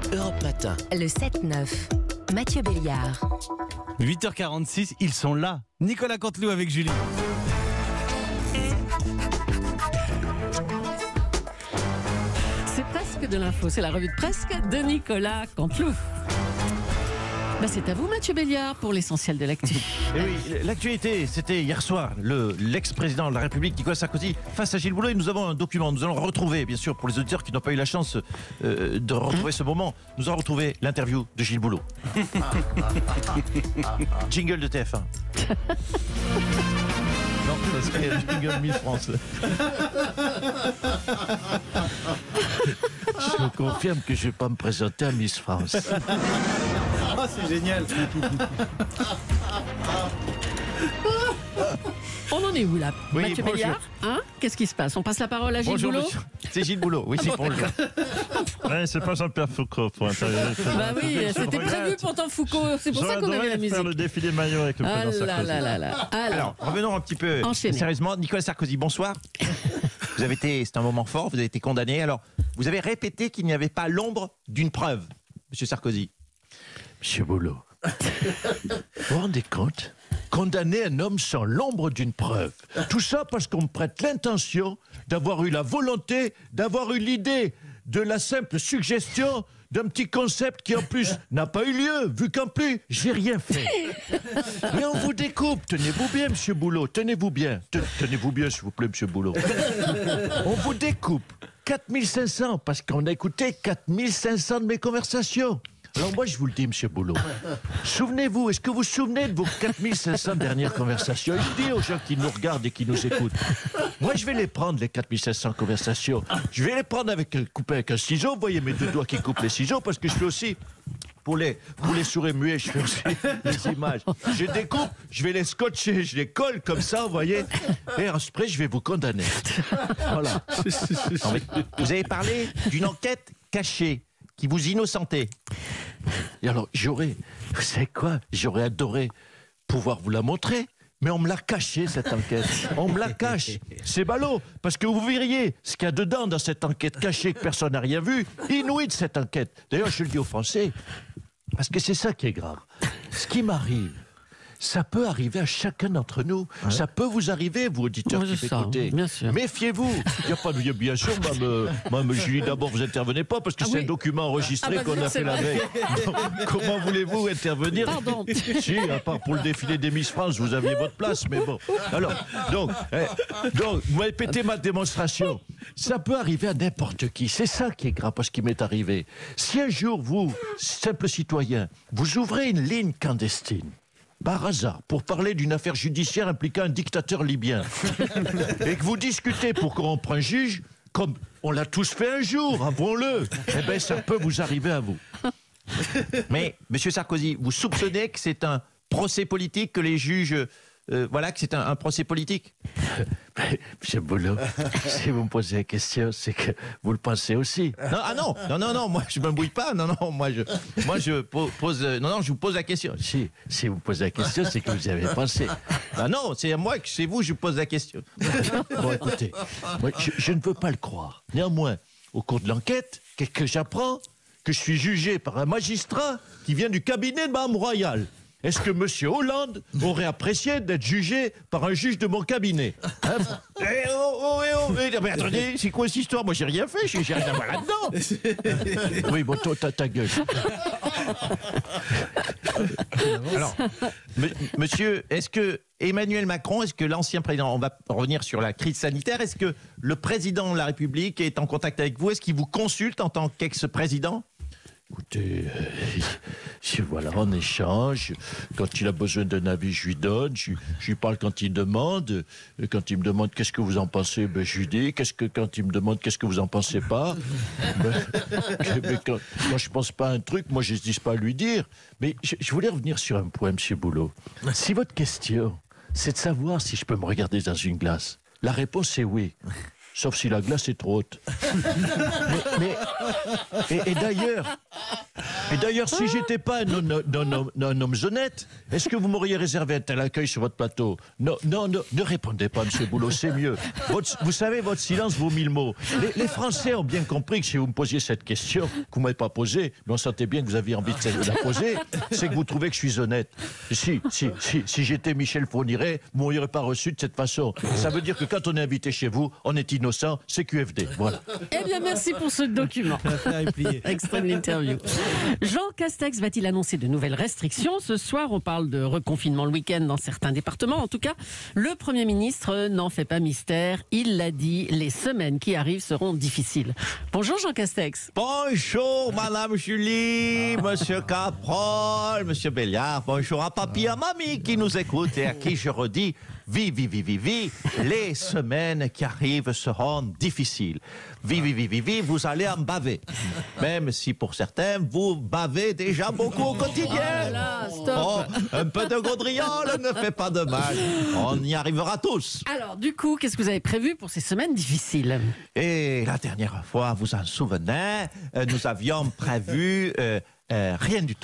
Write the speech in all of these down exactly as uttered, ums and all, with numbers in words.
Europe Matin. Le sept neuf, Mathieu Béliard. huit heures quarante-six, ils sont là. Nicolas Canteloup avec Julie. C'est presque de l'info, c'est la revue de presse de Nicolas Canteloup. Bah c'est à vous Mathieu Béliard pour l'essentiel de l'actu. Et oui, l'actualité, c'était hier soir, le, l'ex-président de la République, Nicolas Sarkozy, face à Gilles Boulot. Et nous avons un document, nous allons le retrouver, bien sûr, pour les auditeurs qui n'ont pas eu la chance euh, de retrouver ce moment. Nous allons retrouver l'interview de Gilles Boulot. Jingle de T F un. Non, parce qu'il y a le jingle Miss France. Je vous confirme que je ne vais pas me présenter à Miss France. Oh, c'est génial. On en est où là Oui, Mathieu bonjour. Béliard hein Qu'est-ce qui se passe? On passe la parole à Gilles Bonjour, Boulot. monsieur. C'est Gilles Boulot, oui, Ah c'est bon, pour le. Ouais, c'est pas Jean-Pierre Foucault pour intervenir. Bah oui, c'était prévu pourtant Foucault, c'est pour ça qu'on avait la musique. faire le défilé maillot avec le Ah président là Sarkozy. là là là. Alors, Alors, revenons un petit peu Enchaînez. sérieusement. Nicolas Sarkozy, bonsoir. Vous avez été, c'est un moment fort, vous avez été condamné. Alors, vous avez répété qu'il n'y avait pas l'ombre d'une preuve, monsieur Sarkozy. Monsieur Boulot, vous vous rendez compte? Condamner un homme sans l'ombre d'une preuve. Tout ça parce qu'on me prête l'intention d'avoir eu la volonté, d'avoir eu l'idée de la simple suggestion d'un petit concept qui en plus n'a pas eu lieu, vu qu'en plus, j'ai rien fait. Mais on vous découpe, tenez-vous bien, monsieur Boulot, tenez-vous bien. Te- Tenez-vous bien, s'il vous plaît, monsieur Boulot. On vous découpe quatre mille cinq cents, parce qu'on a écouté quatre mille cinq cents de mes conversations. Alors moi, je vous le dis, monsieur Boulot, souvenez-vous, est-ce que vous vous souvenez de vos quatre mille cinq cents dernières conversations? Et je dis aux gens qui nous regardent et qui nous écoutent, moi, je vais les prendre, les quatre mille cinq cents conversations. Je vais les prendre avec un coupé avec un ciseau. Vous voyez mes deux doigts qui coupent les ciseaux, parce que je fais aussi... Pour les, pour les sourds et muets, je fais aussi les images. Je découpe, je vais les scotcher, je les colle comme ça, vous voyez. Et après, je vais vous condamner. Voilà. Non, mais vous avez parlé d'une enquête cachée qui vous innocentait. Et alors, j'aurais, vous savez quoi, j'aurais adoré pouvoir vous la montrer. Mais on me l'a caché, cette enquête. On me la cache. C'est ballot, parce que vous verriez ce qu'il y a dedans dans cette enquête cachée que personne n'a rien vu. Inouï de cette enquête. D'ailleurs, je le dis aux Français, parce que c'est ça qui est grave. Ce qui m'arrive, ça peut arriver à chacun d'entre nous. Ouais. Ça peut vous arriver, vous, auditeurs Oui, qui ça, m'écoutez. bien sûr. Méfiez-vous. Il y a pas de... Bien sûr, madame, madame Julie, d'abord, vous intervenez pas, parce que Ah c'est oui. un document enregistré Ah bah, qu'on a c'est fait la vrai. veille. Donc, comment voulez-vous intervenir? Pardon. Si, à part pour le défilé des Miss France, vous aviez votre place, mais bon. Alors, donc, eh, donc vous m'avez pété ma démonstration. Ça peut arriver à n'importe qui. C'est ça qui est grave, parce qu'il m'est arrivé. Si un jour, vous, simple citoyen, vous ouvrez une ligne clandestine, par hasard, pour parler d'une affaire judiciaire impliquant un dictateur libyen, et que vous discutez pour corrompre un juge, comme on l'a tous fait un jour, avouons-le, eh bien, ça peut vous arriver à vous. Mais, monsieur Sarkozy, vous soupçonnez que c'est un procès politique, que les juges... Euh, voilà, que c'est un, un procès politique? Monsieur Boulot, si vous me posez la question, c'est que vous le pensez aussi. Non, ah non, non, non, non, moi je ne me bouille pas. Non, non, moi je, moi je pose, non, non, je vous pose la question. Si, si vous posez la question, c'est que vous y avez pensé. Ah non, c'est à moi que c'est vous, je vous pose la question. Bon, écoutez, moi, je, je ne veux pas le croire. Néanmoins, au cours de l'enquête, que, que j'apprends que je suis jugé par un magistrat qui vient du cabinet de Mme Royal. Est-ce que M. Hollande aurait apprécié d'être jugé par un juge de mon cabinet? Hein? Eh oh, oh, eh oh, eh, mais attendez, c'est quoi cette histoire? Moi, j'ai rien fait, j'ai j'ai rien à voir là-dedans. Oui, bon, toi, t'as ta gueule. Alors, m- monsieur, est-ce que Emmanuel Macron, est-ce que l'ancien président, on va revenir sur la crise sanitaire, est-ce que le président de la République est en contact avec vous? Est-ce qu'il vous consulte en tant qu'ex-président? Écoutez, euh, je, voilà, on échange. Quand il a besoin d'un avis, je lui donne. Je, je lui parle quand il demande. Quand il me demande qu'est-ce que vous en pensez, ben, je lui dis. Qu'est-ce que, quand il me demande qu'est-ce que vous en pensez pas, ben, que, ben, quand, quand je pense pas à un truc, moi je n'hésite pas à lui dire. Mais je, je voulais revenir sur un point, monsieur Boulot. Si votre question, c'est de savoir si je peux me regarder dans une glace, la réponse est oui. Sauf si la glace est trop haute. mais, mais- et, et d'ailleurs, Et d'ailleurs, si j'étais pas un, un, un, un, un homme honnête, est-ce que vous m'auriez réservé un tel accueil sur votre plateau? Non, non, non, ne répondez pas, monsieur Boulot, c'est mieux. Votre, vous savez, votre silence vaut mille mots. Les, les Français ont bien compris que si vous me posiez cette question, que vous ne m'avez pas posée, mais on sentait bien que vous aviez envie de la poser, c'est que vous trouvez que je suis honnête. Si, si, si, si j'étais Michel Fourniret, vous ne m'auriez pas reçu de cette façon. Ça veut dire que quand on est invité chez vous, on est innocent, c'est Q F D. Voilà. Eh bien, merci pour ce document. Extrait de l'interview. Jean Castex va-t-il annoncer de nouvelles restrictions? Ce soir, on parle de reconfinement le week-end dans certains départements. En tout cas, le Premier ministre n'en fait pas mystère. Il l'a dit, les semaines qui arrivent seront difficiles. Bonjour Jean Castex. Bonjour Madame Julie, Monsieur Caprol, Monsieur Béliard, bonjour à papy et à mamie qui nous écoutent et à qui je redis vivi, vivi, vivi, les semaines qui arrivent seront difficiles. Vivi, vivi, vivi, vous allez en baver. Même si pour certains, vous bavez déjà beaucoup au quotidien. Oh là, stop. Oh, un peu de gaudriole ne fait pas de mal. On y arrivera tous. Alors, du coup, qu'est-ce que vous avez prévu pour ces semaines difficiles? Et la dernière fois, vous en souvenez, euh, nous avions prévu... Euh, Euh, rien du tout.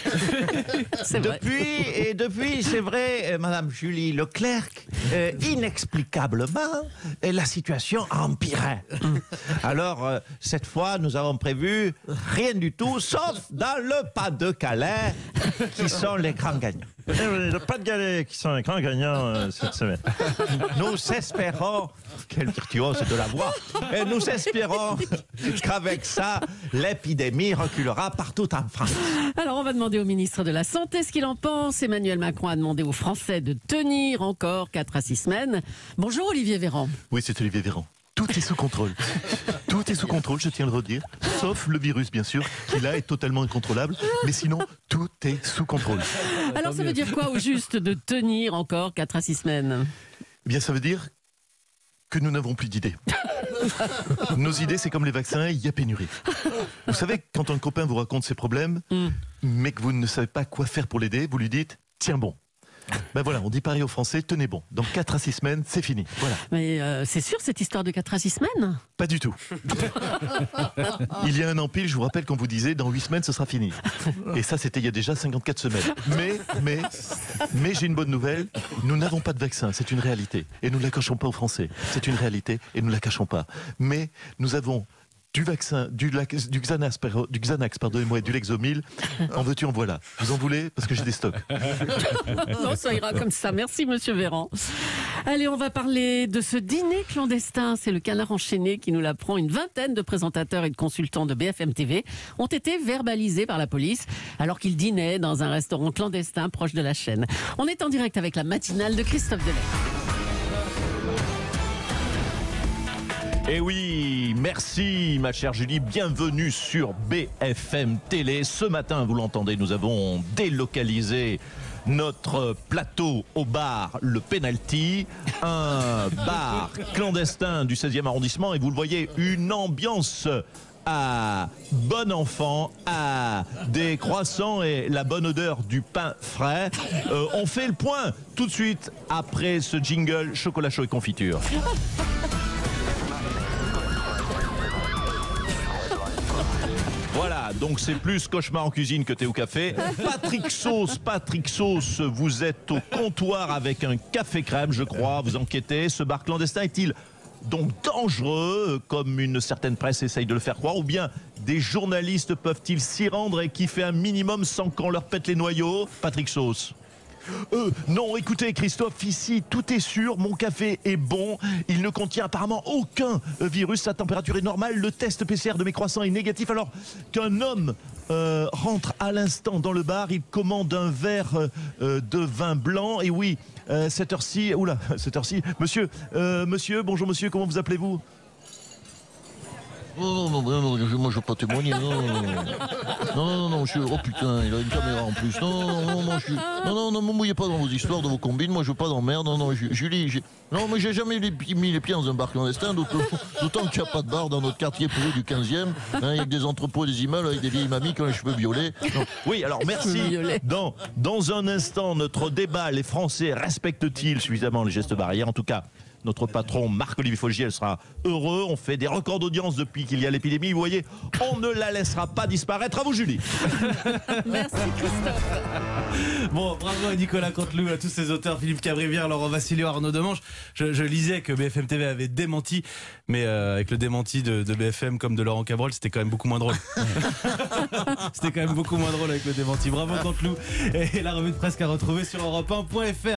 C'est vrai. Depuis, et depuis, c'est vrai, euh, Madame Julie Leclerc, euh, inexplicablement, euh, la situation a empiré. Alors, euh, cette fois, nous avons prévu rien du tout, sauf dans le Pas-de-Calais, qui sont les grands gagnants. Le Pas-de-Calais qui sont les grands gagnants euh, cette semaine. Nous espérons, quelle virtuose de la voix, et nous espérons qu'avec ça, l'épidémie reculera partout en France. Alors, on va demander au ministre de la Santé ce qu'il en pense. Emmanuel Macron a demandé aux Français de tenir encore quatre à six semaines. Bonjour Olivier Véran. Oui, c'est Olivier Véran. Tout est sous contrôle. Tout est sous contrôle, je tiens à le redire. Sauf le virus, bien sûr, qui là est totalement incontrôlable. Mais sinon, tout est sous contrôle. Alors, ça veut dire quoi au juste de tenir encore quatre à six semaines? Eh bien, ça veut dire que nous n'avons plus d'idées. Nos idées, c'est comme les vaccins, il y a pénurie. Vous savez, quand un copain vous raconte ses problèmes, mm. mais que vous ne savez pas quoi faire pour l'aider, vous lui dites « tiens bon ». Ben voilà, on dit pareil aux Français, tenez bon. Dans quatre à six semaines, c'est fini. Voilà. Mais euh, c'est sûr cette histoire de quatre à six semaines? Pas du tout. Il y a un an pile, je vous rappelle qu'on vous disait dans huit semaines, ce sera fini. Et ça, c'était il y a déjà cinquante-quatre semaines. Mais, mais, mais j'ai une bonne nouvelle, nous n'avons pas de vaccin, c'est une réalité. Et nous ne la cachons pas aux Français. C'est une réalité et nous ne la cachons pas. Mais nous avons... du vaccin, du, du Xanax, du Xanax pardonnez-moi, et du Lexomil, en veux-tu, en voilà. Vous en voulez? Parce que j'ai des stocks. Non, ça ira comme ça. Merci, Monsieur Véran. Allez, on va parler de ce dîner clandestin. C'est le Canard enchaîné qui nous l'apprend. Une vingtaine de présentateurs et de consultants de B F M T V ont été verbalisés par la police alors qu'ils dînaient dans un restaurant clandestin proche de la chaîne. On est en direct avec la matinale de Christophe Delay. Eh oui, merci ma chère Julie, bienvenue sur B F M Télé. Ce matin, vous l'entendez, nous avons délocalisé notre plateau au bar Le Penalty, un bar clandestin du seizième arrondissement, et vous le voyez, une ambiance à bon enfant, à des croissants et la bonne odeur du pain frais. Euh, on fait le point tout de suite après ce jingle chocolat chaud et confiture. Voilà, donc c'est plus cauchemar en cuisine que thé au café. Patrick Sauce, Patrick Sauce, vous êtes au comptoir avec un café crème, je crois, vous enquêtez. Ce bar clandestin est-il donc dangereux, comme une certaine presse essaye de le faire croire, ou bien des journalistes peuvent-ils s'y rendre et kiffer un minimum sans qu'on leur pète les noyaux? Patrick Sauce. Euh, non, écoutez Christophe, ici tout est sûr, mon café est bon, il ne contient apparemment aucun virus, sa température est normale, le test P C R de mes croissants est négatif, alors qu'un homme euh, rentre à l'instant dans le bar, il commande un verre euh, de vin blanc, et oui, euh, cette heure-ci, oula, cette heure-ci, monsieur, euh, monsieur, bonjour monsieur, comment vous appelez-vous? Non, non, non, non, je, moi je veux pas témoigner, non, non, non, non, non, je suis, oh putain, il a une caméra en plus, non, non, non, moi je suis, non, non, non, ne me mouillez pas dans vos histoires, de vos combines, moi je veux pas d'emmerde, non, non, Julie, j'ai, non, mais j'ai jamais mis les pieds dans un bar clandestin, d'autant qu'il n'y a pas de bar dans notre quartier pourri du quinzième, hein, il y a que des entrepôts, des immeubles avec des vieilles mamies qui ont les cheveux violets. Non. Oui, alors merci. Dans, dans un instant, notre débat, les Français respectent-ils suffisamment les gestes barrières? En tout cas, Notre patron Marc-Olivier Fogiel sera heureux. On fait des records d'audience depuis qu'il y a l'épidémie. Vous voyez, on ne la laissera pas disparaître. À vous, Julie. Merci Christophe. Bon, bravo à Nicolas Canteloup, à tous ces auteurs, Philippe Cabrivière, Laurent Vassilio, Arnaud Demange. Je, je lisais que B F M T V avait démenti, mais euh, avec le démenti de, de B F M comme de Laurent Cabrol, c'était quand même beaucoup moins drôle. C'était quand même beaucoup moins drôle avec le démenti. Bravo Canteloup. Et la revue de presse à retrouver sur europe un point f r.